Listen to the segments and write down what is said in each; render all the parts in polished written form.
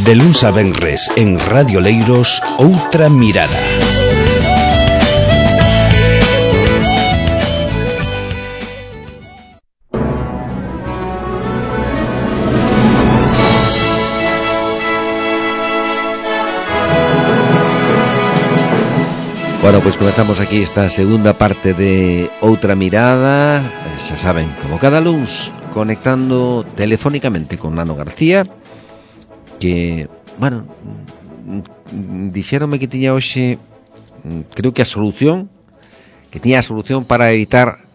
De luns a venres en Radio Leiros, Outra Mirada. Bueno, pois comezamos aquí esta segunda parte de Outra Mirada. Xa saben, como cada luns, conectando telefónicamente con Nano García, que, bueno, dixéronme que tiña hoxe, creo que a solución, para evitar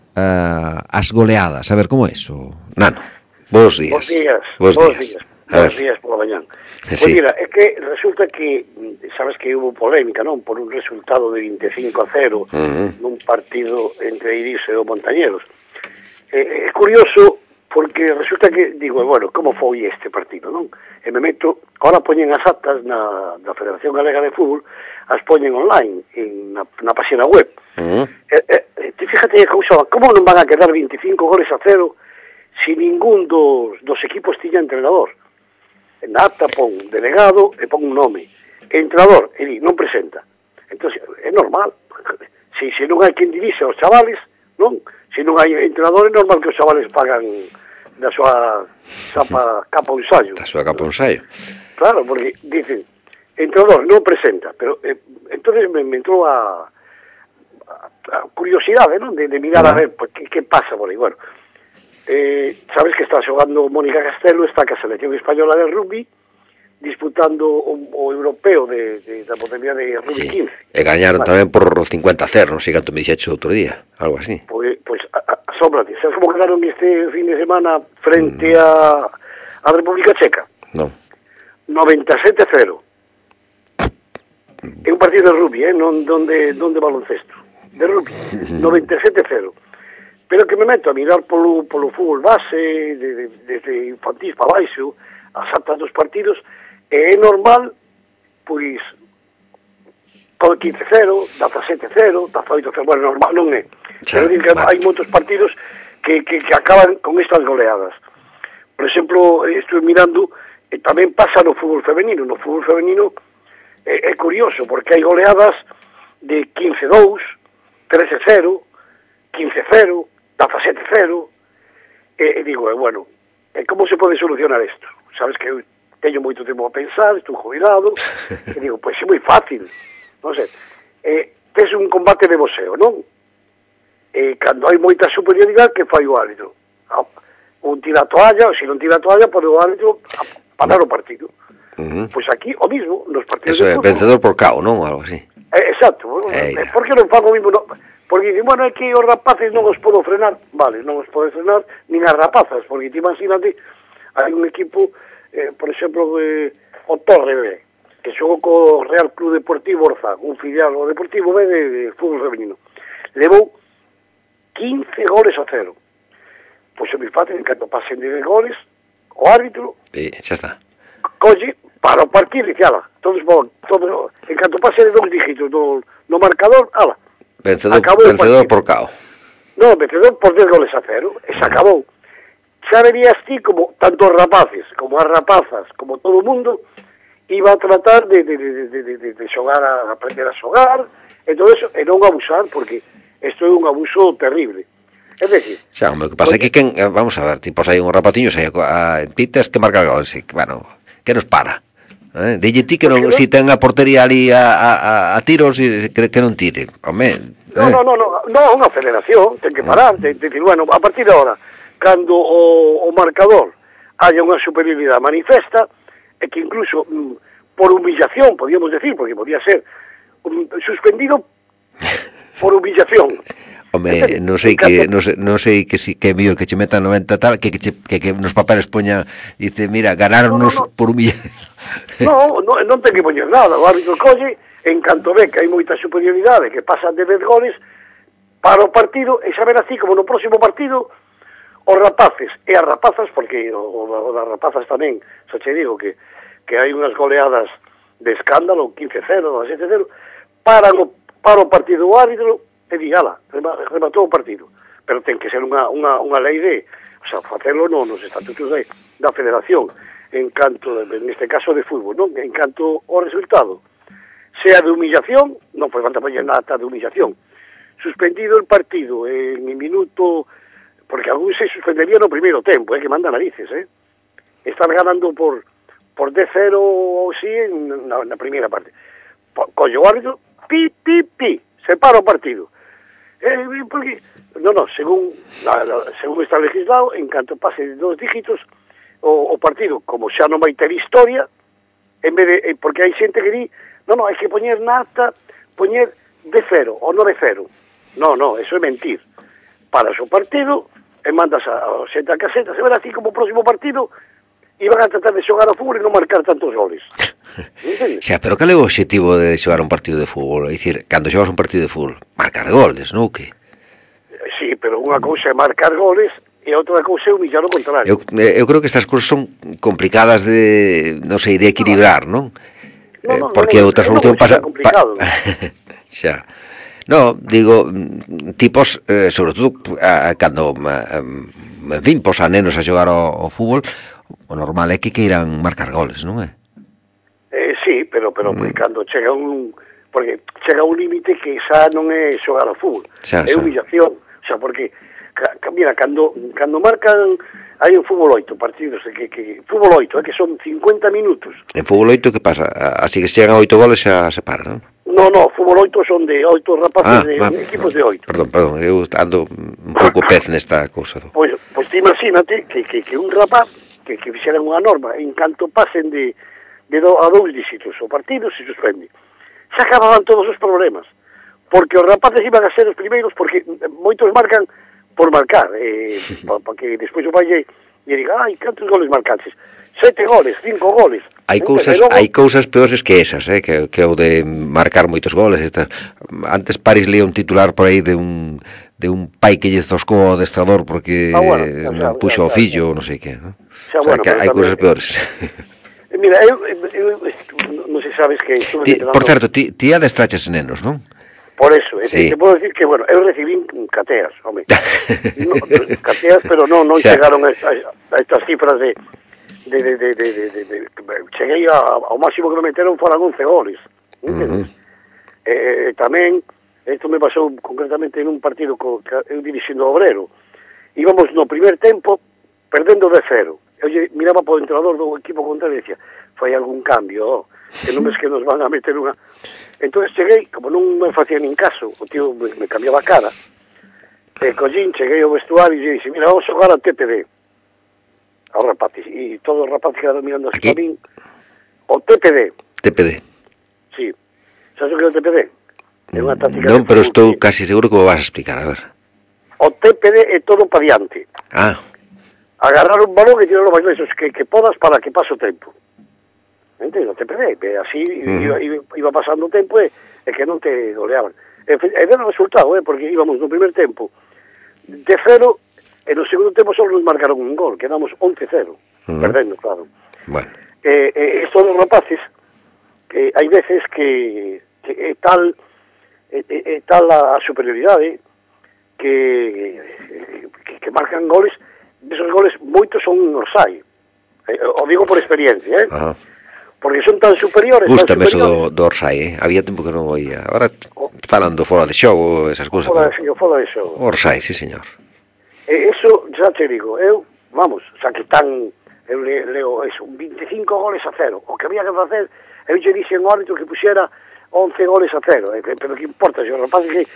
as goleadas. A ver, como é iso, Nano? Bos días. Bos días pola mañán. Pois mira, é que resulta que, sabes que hubo polémica, non? Por un resultado de 25-0 nun partido entre Iriso e o Montañeros. É curioso porque resulta que, digo, bueno, como foi este partido, non? E me meto, ahora poñen as actas na Federación Galega de Fútbol, as poñen online, na página web. Fíjate a cousa, como non van a quedar 25 goles a 0 se ningún dos equipos tiña entrenador? Na acta pon delegado e pon un nome. Entrenador, e non presenta. Entón, é normal. Se non hai quen dirixe aos chavales, non? Se non hai entrenador, é normal que os chavales pagan da súa capa un ensayo. Da súa capa un ensayo. Claro, porque dicen, entrenador non presenta, pero entonces me entrou a curiosidade, non? De mirar a ver que pasa por aí. Bueno, sabes que está xogando Mónica Castelo, está ca selección española de rugby, disputando o europeo da modalidade de rugby 15. E gañaron tamén por 50-0, non sei canto me dixecho outro día, algo así. Pois asómbrate, sabes como quedaron este fin de semana frente a República Checa? Non. 97-0. É un partido de rugby, non donde baloncesto. De rugby, 97-0. Pero que me meto a mirar polo fútbol base, desde infantil para baixo, as actas dos partidos, e é normal, pois, todo 15-0, 17-0, 18-0, bueno, normal non é. Pero digo que hai moitos partidos que acaban con estas goleadas. Por exemplo, estou mirando, tamén pasa no fútbol femenino. No fútbol femenino é curioso, porque hai goleadas de 15-2, 13-0, 15-0, 17-0, e digo, bueno, como se pode solucionar isto? Sabes que eu teño moito tempo a pensar, estou jubilado, e digo, pois é moi fácil, non sei, tes un combate de boxeo, non? E cando hai moita superioridade, que fai o árbitro? Un tira a toalla, ou se non tira a toalla, pode o árbitro parar o partido. Pois aquí, o mismo, nos partidos de fútbol. Eso é, vencedor por KO, non? Algo así. Exacto, por que non fan o mismo? Porque dicen, bueno, é que os rapaces non os podo frenar. Vale, non os pode frenar nin as rapazas, porque ti imagínate, hai un equipo, por exemplo, o Torre B, que xogou co Real Club Deportivo Orzán, un filial o Deportivo B de fútbol femenino. Levou 15 goles a 0. Pois é moi fácil, en canto pasen de goles, o árbitro xa está. Colle para o partido e dice, ala, todos, en canto pase de 2 dígitos no marcador, ala, Vencedor por KO. No, vencedor por 10 goles a 0. E se acabou. Xa verías ti como tanto os rapaces, como as rapazas, como todo o mundo, iba a tratar de xogar, a aprender a xogar, e todo eso, e non abusar, porque isto é un abuso terrible. É dicir... Xa, o que pasa é que, vamos a ver, tipos hai unhos rapatiños, hai pitas que marcan goles, bueno, que nos para. Dille ti que non, si ten a portería ali a tiros, que non tire. Home, non, unha federación ten que parar, decir, bueno, a partir de ahora, cando o marcador haya unha superioridade manifesta, e que incluso por humillación, podíamos decir, porque podía ser suspendido por humillación. Home, non sei que si que mío que che metan 90 tal, que nos papeles poña, dice, mira, ganáronnos por humillación. Non ten que poñer nada, o árbitro colle, en canto ve que hai moita superioridade, que pasan de 10 goles, para o partido, e saber así, como no próximo partido, os rapaces e as rapazas, porque o das rapazas tamén, xa che digo que hai unhas goleadas de escándalo, 15-0, 17-0, para o partido o árbitro, e di, ala, rematou o partido. Pero ten que ser unha lei de, o sea, facelo nos estatutos da federación. en canto, neste caso de fútbol, non? En canto ao resultado, sea de humillación, non foi falta poñer nada de humillación, suspendido el partido en mi minuto, porque algún se suspendería no primeiro tempo, que manda narices, Están ganando por 10-0 ou si na primeira parte. Coño, o árbitro, pi, se para o partido. Porque, según está legislado, en canto pase de 2 dígitos, o partido, como xa non vai ter historia, en vez de, porque hai xente que di, hai que poñer nata, poñer de 0 ou non de 0. No, eso é mentir. Paras o partido e mandas a xente a caseta, se verá así como o próximo partido iban a tratar de xogar ao fútbol e non marcar tantos goles. Xa, pero cal é o obxectivo de xogar un partido de fútbol? É dicir, cando xogas un partido de fútbol, marcar goles, non o que? Sí, pero unha cousa é marcar goles e outra cousa é humillar o contrario. Eu creo que estas cousas son complicadas de, non sei, de equilibrar, non? Porque outra solución pasa... Xa. No, digo, tipos, sobre todo, cando, en fin, pos a nenos a xogar ao fútbol, o normal é que queiran marcar goles, non é? Sí, pero cando chega porque chega un límite que xa non é xogar ao fútbol, é humillación, xa, porque mira, cando marcan hai un fútbol 8 partidos que fútbol 8, que son 50 minutos. En fútbol 8 que pasa? Así que chegan a 8 goles xa se para, non? No, fútbol 8 son de 8 rapaces de equipos de 8. Perdón, eu ando un pouco pez nesta cousa. Pois imagínate que un rapaz que fixeran unha norma en canto pasen a 2 dígitos o partido se suspende. Se acababan todos os problemas, porque os rapaces iban a ser os primeiros, porque moitos marcan por marcar, para que despois o valle e diga, cantos goles marcaches? 7 goles, 5 goles. Hai cousas peores que esas, que o de marcar moitos goles. Antes París leía un titular por aí de un pai que lle zoscou ao adestrador porque non puxo o fillo ou non sei que, non? Hai cousas peores. Mira, eu non sei sabes que... Por certo, ti adestraches nenos, non? Por eso, te podo decir que, eu recibín cateas, home. Cateas, pero non chegaron a estas cifras de cheguei ao máximo que me meteron foran 11 goles. Tamén, isto me pasou concretamente en un partido que eu dirixindo Obrero. Íbamos no primer tempo perdendo de 0. Eu miraba para o entrenador do equipo contrario e dicía, fai algún cambio, que non ves que nos van a meter unha... Entón cheguei, como non me facía nin caso, o tío me cambiaba a cara, collín, cheguei ao vestuario e dixen, mira, vamos a xogar a TPD, aos rapaces, e todos os rapaces quedaron mirando así a min, o TPD. Sí. Sabes o que é o TPD? É unha táctica... Non, pero estou casi seguro que o vas a explicar, a ver. O TPD é todo para diante. Agarrar un balón e tirarlo máis lexos que podas para que pase o tempo. Entendo, o TPD, así iba pasando o tempo e que non te goleaban. E era o resultado, porque íbamos no primer tempo de 0 e no segundo tempo só nos marcaron un gol, quedamos 11-0, perdendo, claro. Bueno. Estos dos rapaces, que hai veces que é tal a superioridade que marcan goles, esos goles moitos son orsai. O digo por experiencia, porque son tan superiores. Gústame eso do orsai, había tempo que non oía. Ahora falando fora de xogo, esas cousas. Fora de xogo. Orsai, sí, señor. Eso, xa te digo, xa que están, eu leo eso, 25 goles a 0. O que había que facer, eu lle dixen ao árbitro que puxera 11 goles a 0, pero que importa, se os rapaces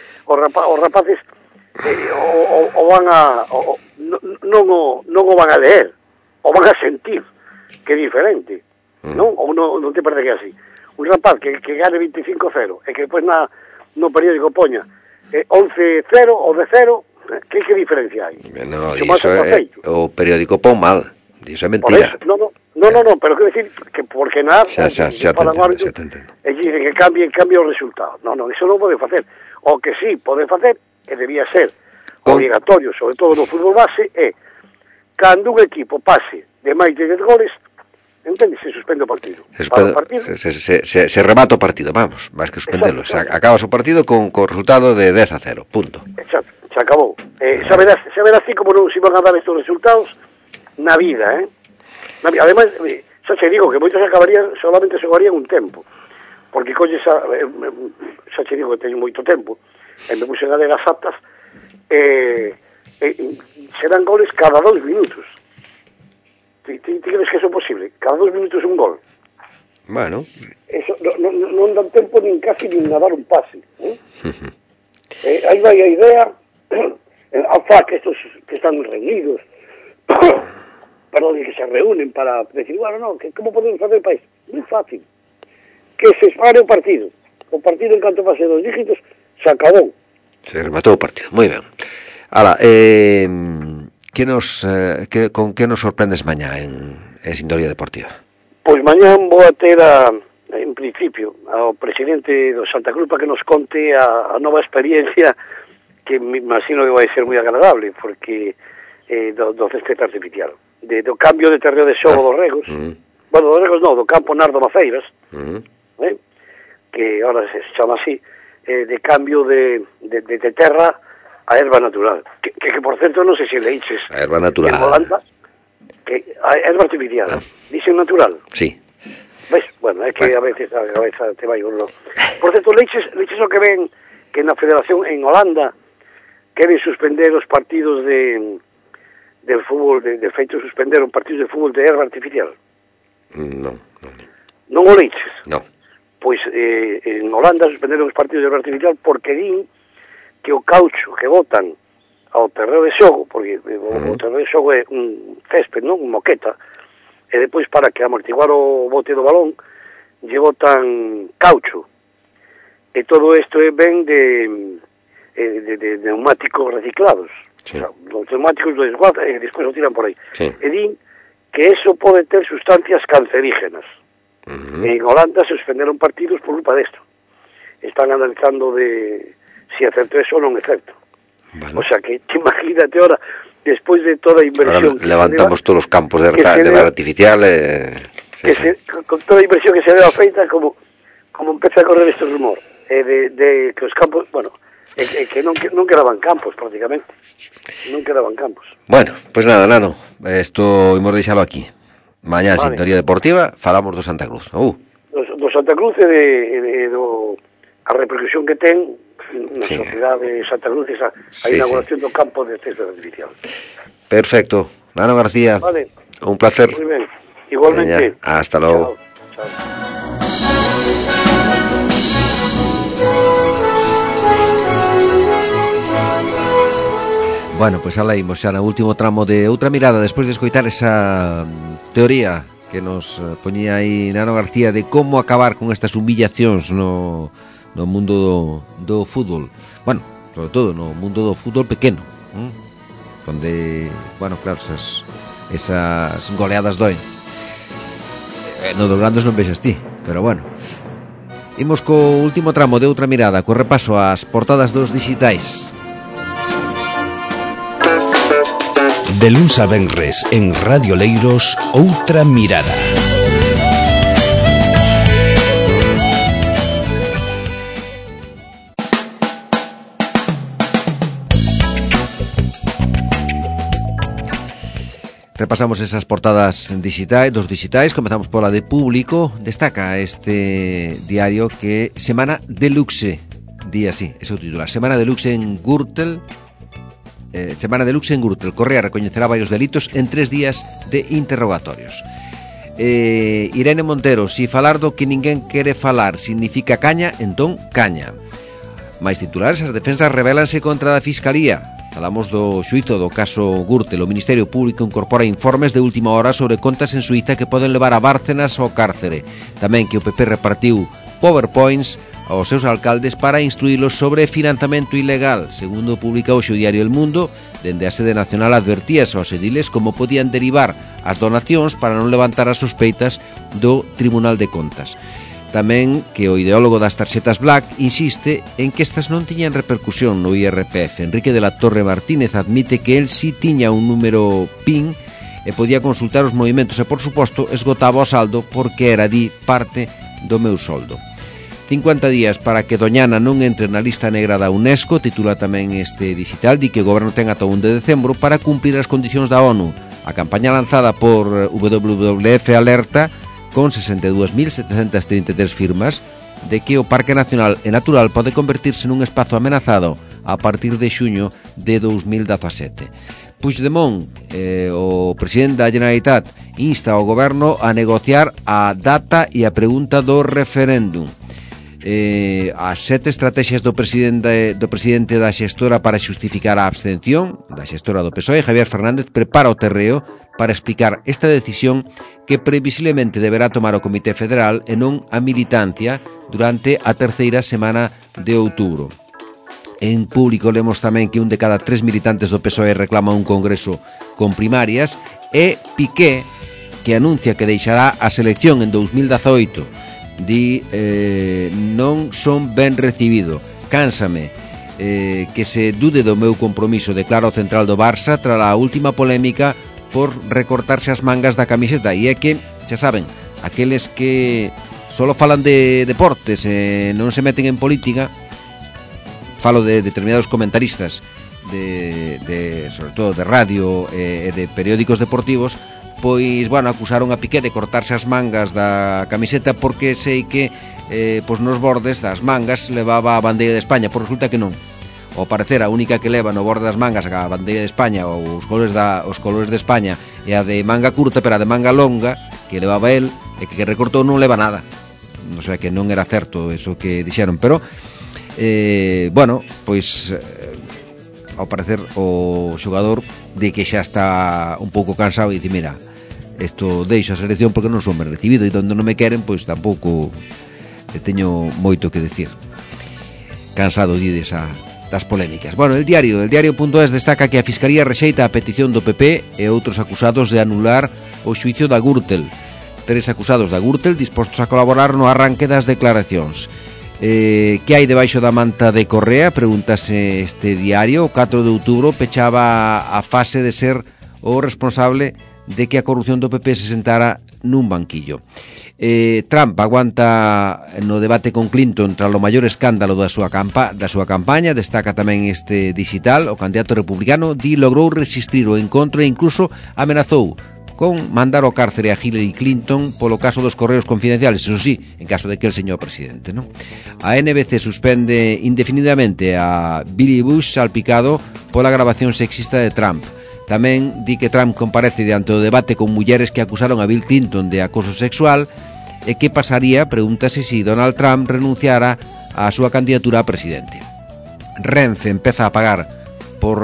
o van a non o van a leer, o van a sentir, que é diferente. Non? Ou non te parece que é así? Un rapaz que gane 25-0 e que depois no periódico poña 11-0 ou de 0, que diferencia hai? No, iso é o periódico pon mal, iso é mentira. No, pero quero decir que porque nada xa te entendo. E dicen que cambie o resultado. No, iso non pode facer. O que sí pode facer, que debía ser obligatorio, sobre todo no fútbol base, é cando un equipo pase de máis de 10 goles, entende? Se suspende o partido. Se remata o partido, vamos, máis que suspendelo. Acabas o partido con resultado de 10-0, punto. Exacto, se acabou. Xa verás así como non se van a dar estes resultados na vida, Ademais, xa che digo que moitas acabarían, solamente xogarían un tempo, porque colles xa che digo que teño moito tempo, e me puse a ler as actas, serán goles cada 2 minutos. Ti crees que eso é posible? Cada 2 minutos un gol. Bueno. Eso non dan tempo nin casi nin a dar un pase. Aí vai a idea, a FAC, estos que están reunidos, perdón, que se reúnen para decir, bueno, no, como podemos facer o país? Moi fácil. Que se espare o partido. O partido, en canto pase 2 dígitos, se acabou. Se rematou o partido, moi ben. Ala, con que nos sorprendes mañá en Sintonía Deportiva? Pois mañán vou a ter en principio, ao presidente do Santa Cruz para que nos conte a nova experiencia que me imagino que vai ser moi agradable, porque do césped artificial, do cambio de terreo de xogo dos Regos, bueno, dos Regos non, do campo Nardo Maceiras, que ahora se chama así, de cambio de terra a erva natural, que por certo non sei se leiches a erva natural en Holanda, que a erva artificial, dicen natural. Sí. Ves, bueno, é que a veces a cabeza te vai uno. Por certo, leiches o que ven que na Federación en Holanda queren suspender os partidos del fútbol, de feito suspenderon partidos de fútbol de erva artificial. Non o leiches? Non. Pois en Holanda suspenderon os partidos de erva artificial porque din que o caucho que botan ao terreo de xogo, porque o terreo de xogo é un césped, non? Un moqueta, e depois para que amortiguar o bote do balón lle botan caucho, e todo isto é ben de neumáticos reciclados. Sí. O sea, os neumáticos do desguaza e despois o tiran por aí. Sí. E din que eso pode ter sustancias cancerígenas. En Holanda se suspenderon partidos por culpa desto. Están analizando de si é certo eso ou non é certo. Bueno. O sea que, imagínate ahora, despois de toda a inversión... Ahora levantamos todos os campos de erva artificial... con toda a inversión que se deba feita, como empeza a correr este rumor, de que os campos... Bueno, que non quedaban campos, prácticamente. Non quedaban campos. Bueno, pues nada, Nano, esto imos deixalo aquí. Mañá, vale. Sintonía Deportiva, falamos do Santa Cruz. Do Santa Cruz e do a repercusión que ten na sociedade de Santa Cruz a inauguración do campo de césped artificial. Perfecto. Nano García, vale. Un placer. Muy bien. Igualmente. Hasta luego. Chao. Bueno, pois alá imos xa no último tramo de Outra Mirada, despois de escoitar esa teoría que nos poñía aí Nano García de como acabar con estas humillacións no mundo do fútbol. Bueno, sobre todo no mundo do fútbol pequeno, onde, bueno, claro, esas goleadas doen. No dos grandes non vexas ti, pero bueno. Imos co último tramo de Outra Mirada, co repaso ás portadas dos dixitais. De luns a venres en Radio Leiros, Outra Mirada. Repasamos esas portadas dos dixitais, comezamos pola de Público. Destaca este diario que Semana Deluxe, di así, ese é o titular, Semana Deluxe en Gürtel. Semana Deluxe en Gürtel. Correa recoñecerá varios delitos en 3 días de interrogatorios. Irene Montero, si falar do que ninguén quere falar significa caña, entón caña. Mais titulares, as defensas rebelanse contra a Fiscalía. Falamos do xuízo do caso Gürtel. O Ministerio Público incorpora informes de última hora sobre contas en Suíza que poden levar a Bárcenas ao cárcere. Tamén que o PP repartiu PowerPoints aos seus alcaldes para instruílos sobre financiamento ilegal. Segundo publica hoxe o diario El Mundo, dende a sede nacional advertíase aos ediles como podían derivar as donacións para non levantar as sospeitas do Tribunal de Contas. Tamén que o ideólogo das tarxetas Black insiste en que estas non tiñan repercusión no IRPF. Enrique de la Torre Martínez admite que el sí tiña un número PIN e podía consultar os movimentos e, por suposto, esgotaba o saldo porque era, di, parte do meu soldo. 50 días para que Doñana non entre na lista negra da UNESCO, titula tamén este digital, di que o goberno ten ata 1 de decembro para cumprir as condicións da ONU. A campaña lanzada por WWF alerta con 62.733 firmas de que o Parque Nacional e Natural pode convertirse nun espazo amenazado a partir de xuño de 2017. Puigdemont, o presidente da Generalitat, insta ao goberno a negociar a data e a pregunta do referéndum. As 7 estrategias do presidente da xestora para xustificar a abstención, da xestora do PSOE, Javier Fernández, prepara o terreo para explicar esta decisión que previsiblemente deberá tomar o Comité Federal e non a militancia durante a terceira semana de outubro. En público lemos tamén que 1 de cada 3 militantes do PSOE reclama un congreso con primarias, e Piqué, que anuncia que deixará a selección en 2018, di non son ben recibido, cánsame que se dude do meu compromiso, declara o central do Barça tras a última polémica por recortarse as mangas da camiseta. E é que, xa saben, aqueles que solo falan de deportes e non se meten en política, falo de determinados comentaristas sobre todo de radio e de periódicos deportivos, pois, bueno, acusaron a Piqué de cortarse as mangas da camiseta porque sei que nos bordes das mangas levaba a bandeira de España, pois resulta que non. Ao parecer, a única que leva no borde das mangas a bandeira de España ou os colores de España é a de manga curta, pero a de manga longa que levaba el e que recortou non leva nada. O sea que non era certo eso que dixeron, pero bueno, pois ao parecer o xogador de que xa está un pouco cansado e dice, mira, isto deixo a selección porque non son ben recibido e onde non me queren, pois tampouco teño moito que decir. Cansado das polémicas. Bueno, el diario.es destaca que a Fiscalía rexeita a petición do PP e outros acusados de anular o xuicio da Gürtel. 3 acusados da Gürtel dispostos a colaborar no arranque das declaracións. Que hai debaixo da manta de Correa? Pregúntase este diario. O 4 de outubro pechaba a fase de ser o responsable de que a corrupción do PP se sentara nun banquillo. Trump aguanta no debate con Clinton tras o maior escándalo da súa campaña. Destaca tamén este digital. O candidato republicano logrou resistir o encontro e incluso amenazou con mandar ao cárcere a Hillary Clinton polo caso dos correos confidenciales, eso sí, en caso de que el señor presidente, ¿no? A NBC suspende indefinidamente a Billy Bush salpicado pola grabación sexista de Trump. Tamén di que Trump comparece diante do debate con mulleres que acusaron a Bill Clinton de acoso sexual e que pasaría, pregúntase, se Donald Trump renunciara á súa candidatura a presidente. Renfe empeza a pagar por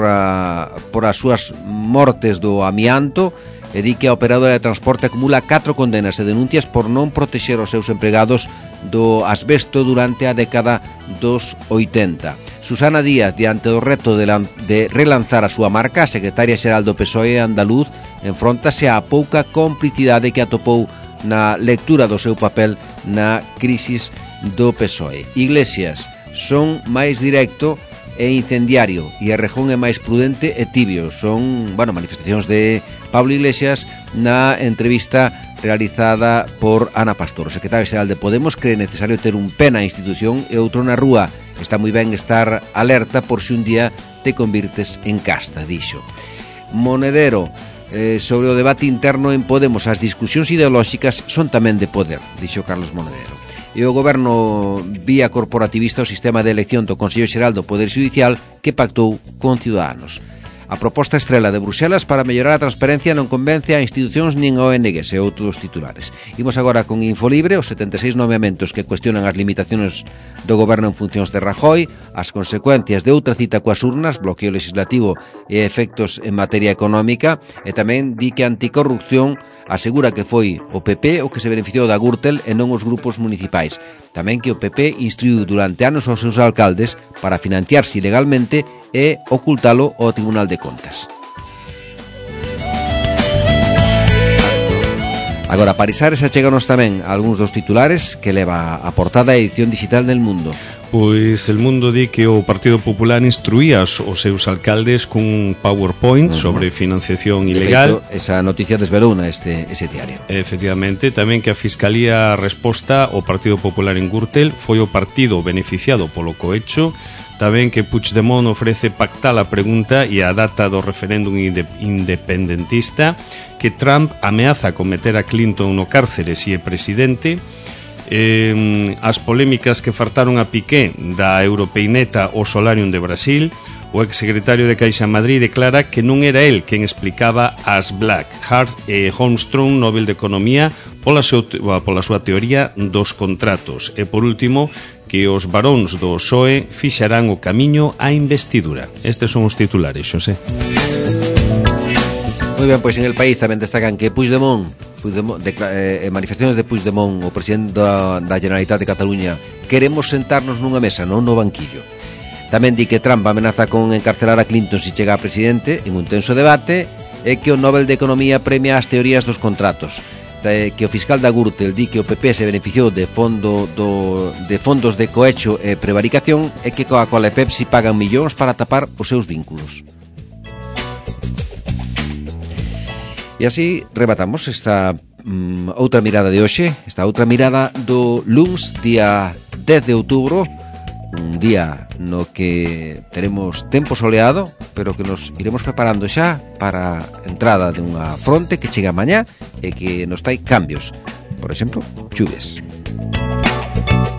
as súas mortes do amianto e di que a operadora de transporte acumula 4 condenas e denuncias por non protexer os seus empregados do asbesto durante a década dos 80. Susana Díaz, diante do reto de relanzar a súa marca, a secretaria xeral do PSOE andaluz enfróntase á pouca complicidade que atopou na lectura do seu papel na crisis do PSOE. Iglesias, son máis directo e incendiario e Errejón é máis prudente e tibio. Son, manifestacións de Pablo Iglesias na entrevista realizada por Ana Pastor. O secretario xeral de Podemos cree necesario ter un pé na institución e outro na rúa. Está moi ben estar alerta por se un día te convirtes en casta, dixo. Monedero, sobre o debate interno en Podemos, as discusións ideolóxicas son tamén de poder, dixo Carlos Monedero. E o goberno vía corporativista o sistema de elección do Consello Xeral do Poder Xudicial que pactou con Ciudadanos. A proposta estrela de Bruxelas para mellorar a transparencia non convence a institucións nin a ONGs e outros titulares. Imos agora con Infolibre, os 76 nomeamentos que cuestionan as limitacións do goberno en funcións de Rajoy, as consecuencias de outra cita coas urnas, bloqueo legislativo e efectos en materia económica, e tamén di que anticorrupción asegura que foi o PP o que se beneficiou da Gürtel e non os grupos municipais. Tamén que o PP instruiu durante anos aos seus alcaldes para financiarse ilegalmente e ocultalo ao Tribunal de Contas. Agora, para Isares, acheganos tamén algúns dos titulares que leva a portada a edición digital del Mundo. Pois El Mundo di que o Partido Popular instruía os seus alcaldes cun PowerPoint sobre financiación ilegal. De feito, esa noticia desvelouna ese diario. Efectivamente, tamén que a Fiscalía resposta ao Partido Popular en Gürtel foi o partido beneficiado polo cohecho Tamén que Puigdemont ofrece pactar a pregunta e a data do referéndum independentista, que Trump ameaza con meter a Clinton no cárcere se é presidente, as polémicas que fartaron a Piqué da Europeineta ao Solarium de Brasil. O exsecretario de Caixa Madrid declara que non era el quen explicaba as Black. Hart e Holmström, Nobel de Economía, pola súa teoría dos contratos. E por último, que os varóns do PSOE fixarán o camiño á investidura. Estes son os titulares, Xosé. Moi ben, pois en El País tamén destacan que Puigdemont manifestaciones de Puigdemont, o presidente da Generalitat de Cataluña: queremos sentarnos nunha mesa, non no banquillo. Tamén di que Trump amenaza con encarcelar a Clinton se chega a presidente en un tenso debate, e que o Nobel de Economía premia as teorías dos contratos. Que o fiscal da Gürtel di que o PP se beneficiou de fondos de cohecho e prevaricación, e que Coca-Cola e Pepsi pagan millóns para tapar os seus vínculos. E así rematamos esta outra mirada de hoxe, esta outra mirada do luns, día 10 de outubro, un día no que teremos tempo soleado, pero que nos iremos preparando xa para a entrada de unha fronte que chega mañá e que nos trai cambios, por exemplo, chuves.